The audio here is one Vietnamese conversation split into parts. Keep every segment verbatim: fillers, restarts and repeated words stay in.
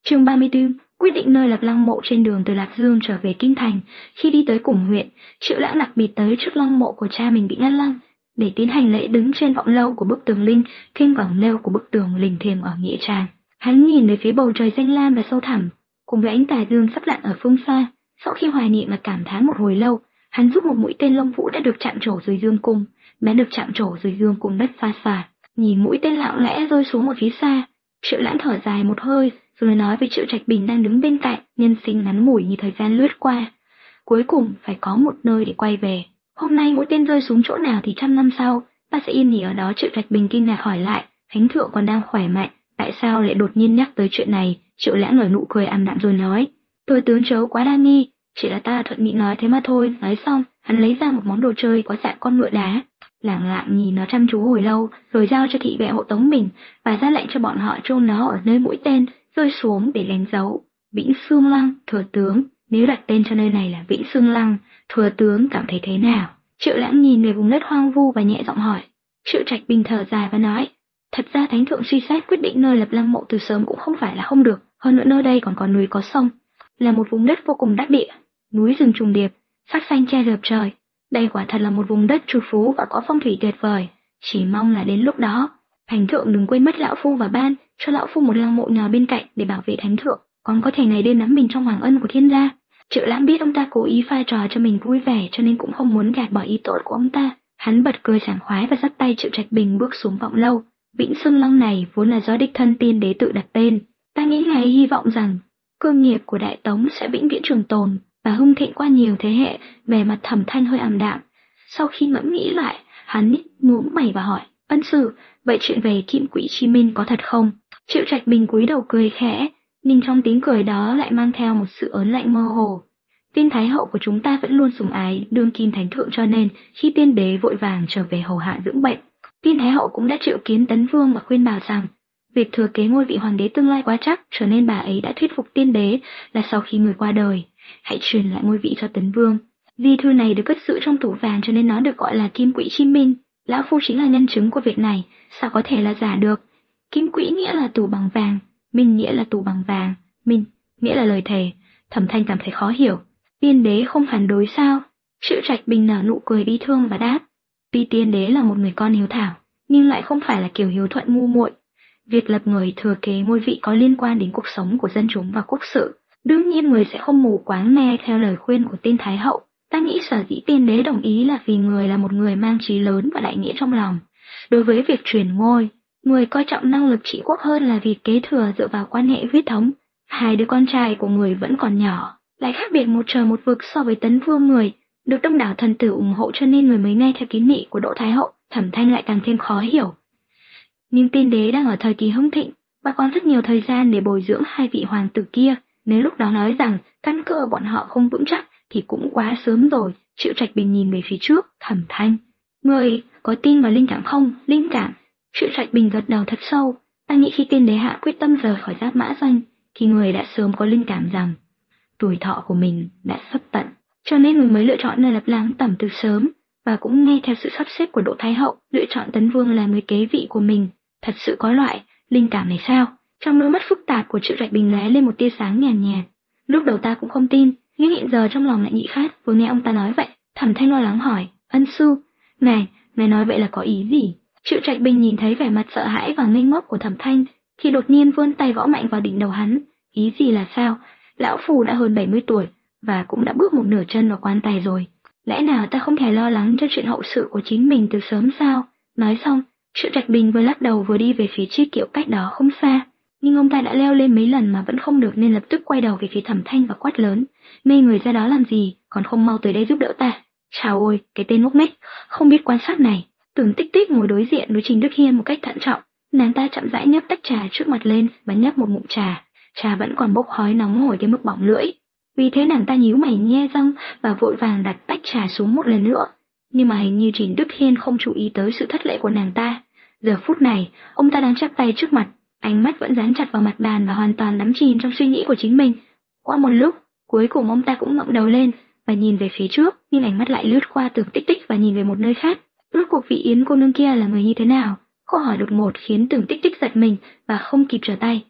Chương ba mươi tư, quyết định nơi lập lăng mộ. Trên đường từ Lạc Dương trở về kinh thành, khi đi tới Củng huyện, Triệu Lãng đặc biệt tới trước lăng mộ của cha mình bị ngăn lăng, để tiến hành lễ đứng trên vọng lâu của bức tường linh, kinh vẳng nêu của bức tường lình thiềm ở nghĩa trang. Hắn nhìn về phía bầu trời xanh lam và sâu thẳm, cùng với ánh tà dương sắp lặn ở phương xa. Sau khi hoài niệm và cảm thán một hồi lâu, hắn rút một mũi tên lông vũ đã được chạm trổ dưới dương cung, bén được chạm trổ dưới dương cung đất xa xa. Nhìn mũi tên lặng lẽ rơi xuống một phía xa, Triệu Lãng thở dài một hơi, rồi nói với Triệu Trạch Bình đang đứng bên cạnh, nhân sinh ngắn ngủi như thời gian lướt qua. Cuối cùng phải có một nơi để quay về. Hôm nay mũi tên rơi xuống chỗ nào thì trăm năm sau, ta sẽ yên nghỉ ở đó. Triệu Trạch Bình kinh ngạc hỏi lại, Thánh thượng còn đang khỏe mạnh, tại sao lại đột nhiên nhắc tới chuyện này? Triệu Lãng nở nụ cười ảm đạm rồi nói, tôi tướng chớ quá đa nghi, chỉ là ta thuận miệng nói thế mà thôi. Nói xong, hắn lấy ra một món đồ chơi có dạng con ngựa đá, lẳng lặng nhìn nó chăm chú hồi lâu, rồi giao cho thị vệ hộ tống mình và ra lệnh cho bọn họ chôn nó ở nơi mũi tên rơi xuống để đánh dấu. Vĩnh Xương Lăng, thừa tướng. Nếu đặt tên cho nơi này là Vĩnh Xương Lăng, thừa tướng cảm thấy thế nào? Triệu Lãng nhìn về vùng đất hoang vu và nhẹ giọng hỏi. Triệu Trạch Bình thở dài và nói, thật ra Thánh thượng suy xét quyết định nơi lập lăng mộ từ sớm cũng không phải là không được. Hơn nữa nơi đây còn có núi có sông, là một vùng đất vô cùng đắc địa, núi rừng trùng điệp, sắc xanh che rợp trời. Đây quả thật là một vùng đất trù phú và có phong thủy tuyệt vời. Chỉ mong là đến lúc đó, Thánh thượng đừng quên mất lão phu và ban cho lão phu một lăng mộ nhỏ bên cạnh để bảo vệ Thánh thượng, còn có thể ngày đêm nắm mình trong hoàng ân của thiên gia. Triệu Lãng biết ông ta cố ý pha trò cho mình vui vẻ, cho nên cũng không muốn gạt bỏ ý tốt của ông ta. Hắn bật cười sảng khoái và dắt tay Triệu Trạch Bình bước xuống vọng lâu. Vĩnh Xương Lăng này vốn là do đích thân tiên đế tự đặt tên. Ta nghĩ ngài hy vọng rằng cơ nghiệp của Đại Tống sẽ vĩnh viễn trường tồn và hưng thịnh qua nhiều thế hệ. Về mặt Thẩm Thanh hơi ảm đạm. Sau khi ngẫm nghĩ lại, hắn nhướng mày và hỏi, ân sư, vậy chuyện về Kim Quỹ Chi Minh có thật không? Triệu Trạch Bình cúi đầu cười khẽ, nhưng trong tiếng cười đó lại mang theo một sự ớn lạnh mơ hồ. Tiên Thái hậu của chúng ta vẫn luôn sủng ái đương kim thánh thượng, cho nên khi tiên đế vội vàng trở về hầu hạ dưỡng bệnh, Tiên Thái hậu cũng đã triệu kiến Tấn Vương và khuyên bảo rằng việc thừa kế ngôi vị hoàng đế tương lai quá chắc, cho nên bà ấy đã thuyết phục tiên đế là sau khi người qua đời, hãy truyền lại ngôi vị cho Tấn Vương. Di thư này được cất giữ trong tủ vàng cho nên nó được gọi là Kim Quỹ Chi Minh. Lão phu chính là nhân chứng của việc này, sao có thể là giả được? Kim Quỹ nghĩa là tủ bằng vàng, Minh nghĩa là tủ bằng vàng, Minh nghĩa là lời thề. Thẩm Thanh cảm thấy khó hiểu. Tiên đế không phản đối sao? Triệu Trạch Bình nở nụ cười bi thương và đáp, tuy tiên đế là một người con hiếu thảo, nhưng lại không phải là kiểu hiếu thuận ngu muội. Việc lập người thừa kế ngôi vị có liên quan đến cuộc sống của dân chúng và quốc sự, đương nhiên người sẽ không mù quáng nghe theo lời khuyên của tiên Thái hậu. Ta nghĩ sở dĩ tiên đế đồng ý là vì người là một người mang chí lớn và đại nghĩa trong lòng. Đối với việc truyền ngôi, người coi trọng năng lực trị quốc hơn là việc kế thừa dựa vào quan hệ huyết thống. Hai đứa con trai của người vẫn còn nhỏ, lại khác biệt một trời một vực so với Tấn Vương người, được đông đảo thần tử ủng hộ cho nên người mới nghe theo kiến nghị của Đỗ Thái hậu. Thẩm Thanh lại càng thêm khó hiểu. Nhưng tiên đế đang ở thời kỳ hưng thịnh và còn rất nhiều thời gian để bồi dưỡng hai vị hoàng tử kia. Nếu lúc đó nói rằng căn cơ bọn họ không vững chắc thì cũng quá sớm rồi. Triệu Trạch Bình nhìn về phía trước. Thẩm Thanh, người có tin vào linh cảm không? Linh cảm? Triệu Trạch Bình gật đầu thật sâu. Ta nghĩ khi tiên đế hạ quyết tâm rời khỏi Giáp Mã Doanh thì người đã sớm có linh cảm rằng tuổi thọ của mình đã sắp tận, cho nên người mới lựa chọn nơi lập lăng tẩm từ sớm, và cũng nghe theo sự sắp xếp của Đỗ Thái hậu lựa chọn Tấn Vương làm người kế vị của mình. Thật sự có loại linh cảm này sao? Trong đôi mắt phức tạp của Triệu Trạch Bình lóe lên một tia sáng nhàn nhạt, nhạt. Lúc đầu ta cũng không tin, nhưng hiện giờ trong lòng lại nhị khát. Vừa nghe ông ta nói vậy, Thẩm Thanh lo lắng hỏi, ân sư, này, này nói vậy là có ý gì? Triệu Trạch Bình nhìn thấy vẻ mặt sợ hãi và ngây ngốc của Thẩm Thanh, thì đột nhiên vươn tay gõ mạnh vào đỉnh đầu hắn. Ý gì là sao? Lão phù đã hơn bảy mươi tuổi và cũng đã bước một nửa chân vào quan tài rồi. Lẽ nào ta không thể lo lắng cho chuyện hậu sự của chính mình từ sớm sao? Nói xong, Triệu Trạch Bình vừa lắc đầu vừa đi về phía chiếc kiệu cách đó không xa. Nhưng ông ta đã leo lên mấy lần mà vẫn không được nên lập tức quay đầu về phía Thẩm Thanh và quát lớn, mê người ra đó làm gì, còn không mau tới đây giúp đỡ ta. Chào ôi, cái tên ngốc nghếch, không biết quan sát này. Tưởng Tích Tích ngồi đối diện với Trình Đức Hiên một cách thận trọng, nàng ta chậm rãi nhấc tách trà trước mặt lên và nhấp một ngụm trà. Trà vẫn còn bốc khói nóng hổi tới mức bỏng lưỡi. Vì thế nàng ta nhíu mày nhe răng và vội vàng đặt tách trà xuống một lần nữa. Nhưng mà hình như Trình Đức Hiên không chú ý tới sự thất lễ của nàng ta. Giờ phút này, ông ta đang chắp tay trước mặt, ánh mắt vẫn dán chặt vào mặt bàn và hoàn toàn đắm chìm trong suy nghĩ của chính mình. Qua một lúc, cuối cùng ông ta cũng ngẩng đầu lên và nhìn về phía trước, nhưng ánh mắt lại lướt qua Tưởng Tích Tích và nhìn về một nơi khác. Rốt cuộc vị Yến cô nương kia là người như thế nào? Câu hỏi đột ngột khiến Tưởng Tích Tích giật mình và không kịp trở tay.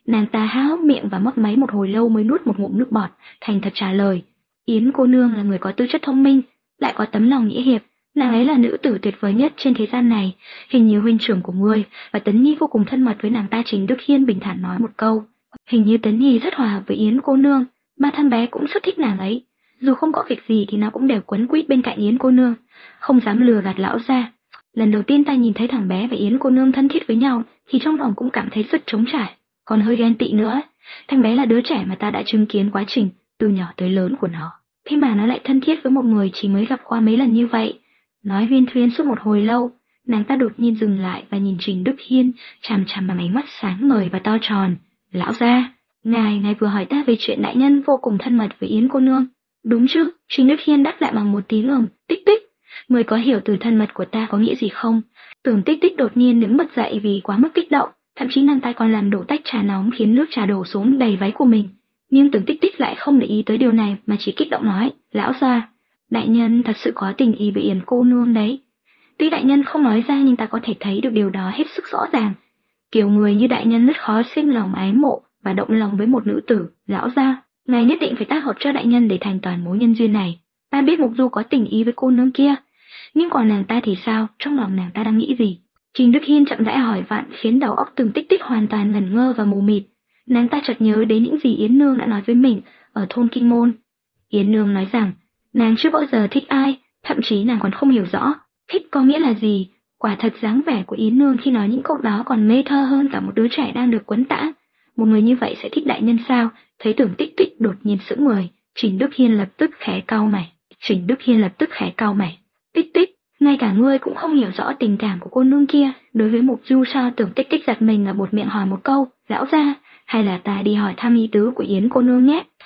Nàng ta há hốc miệng và mấp máy một hồi lâu mới nuốt một ngụm nước bọt, thành thật trả lời. Yến cô nương là người có tư chất thông minh, lại có tấm lòng nghĩa hiệp. Nàng ấy là nữ tử tuyệt vời nhất trên thế gian này. Hình như huynh trưởng của ngươi và Tấn Nhi vô cùng thân mật với nàng ta. Trình Đức Hiên bình thản nói một câu. Hình như Tấn Nhi rất hòa hợp với Yến cô nương, mà thằng bé cũng rất thích nàng ấy. Dù không có việc gì thì nó cũng đều quấn quýt bên cạnh Yến cô nương, không dám lừa gạt lão gia. Lần đầu tiên ta nhìn thấy thằng bé và Yến cô nương thân thiết với nhau thì trong lòng cũng cảm thấy rất trống trải, còn hơi ghen tị nữa. Thằng bé là đứa trẻ mà ta đã chứng kiến quá trình từ nhỏ tới lớn của nó, thế mà nó lại thân thiết với một người chỉ mới gặp qua mấy lần như vậy. Nói huyên thuyên suốt một hồi lâu, nàng ta đột nhiên dừng lại và nhìn Trình Đức Hiên chằm chằm bằng ánh mắt sáng ngời và to tròn. Lão gia, ngài ngài vừa hỏi ta về chuyện đại nhân vô cùng thân mật với Yến cô nương, đúng chứ? Trình Đức Hiên đáp lại bằng một tiếng ừm. Tích tích, người có hiểu từ thân mật của ta có nghĩa gì không? Tưởng Tích tích đột nhiên đứng bật dậy vì quá mức kích động, thậm chí nàng ta còn làm đổ tách trà nóng khiến nước trà đổ xuống đầy váy của mình. Nhưng Tưởng Tích tích lại không để ý tới điều này mà chỉ kích động nói, lão gia, đại nhân thật sự có tình ý với Yến cô nương đấy. Tuy đại nhân không nói ra nhưng ta có thể thấy được điều đó hết sức rõ ràng. Kiểu người như đại nhân rất khó sinh lòng ái mộ và động lòng với một nữ tử. Lão gia, ngài nhất định phải tác hợp cho đại nhân để thành toàn mối nhân duyên này. Ta biết Mục Du có tình ý với cô nương kia, nhưng còn nàng ta thì sao? Trong lòng nàng ta đang nghĩ gì? Trình Đức Hiên chậm rãi hỏi vặn khiến đầu óc Tưởng Tích tích hoàn toàn ngẩn ngơ và mù mịt. Nàng ta chợt nhớ đến những gì Yến Nương đã nói với mình ở thôn Kinh Môn. Yến Nương nói rằng nàng chưa bao giờ thích ai, thậm chí nàng còn không hiểu rõ thích có nghĩa là gì. Quả thật dáng vẻ của Yến Nương khi nói những câu đó còn ngây thơ hơn cả một đứa trẻ đang được quấn tã. Một người như vậy sẽ thích đại nhân sao? Thấy Tưởng Tích tích đột nhiên sững người, Trình Đức Hiên lập tức khẽ cau mày. Trình Đức Hiên lập tức khẽ cau mày. Tích tích, ngay cả ngươi cũng không hiểu rõ tình cảm của cô nương kia đối với Mục Du sao? Tưởng Tích tích giật mình và buột miệng hỏi một câu, lão gia, hay là ta đi hỏi thăm ý tứ của Yến cô nương nhé.